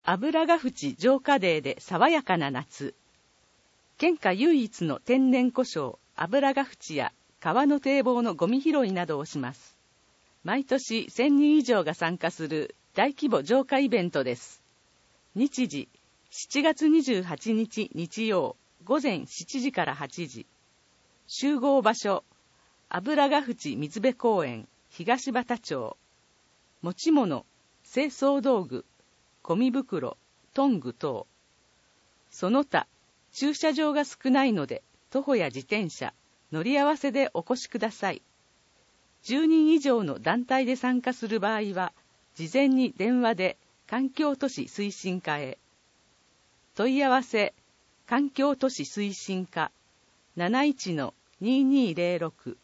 油ヶ淵浄化デーで爽やかな夏。県下唯一の天然故障、油ヶ淵や川の堤防のゴミ拾いなどをします。毎年1000人以上が参加する大規模浄化イベントです。日時、7月28日日曜、午前7時から8時。集合場所、油ヶ淵水辺公園、東畑町。持ち物、清掃道具、ゴミ袋、トング等。その他、駐車場が少ないので、徒歩や自転車、乗り合わせでお越しください。10人以上の団体で参加する場合は、事前に電話で環境都市推進課へ。問い合わせ、環境都市推進課 71-2206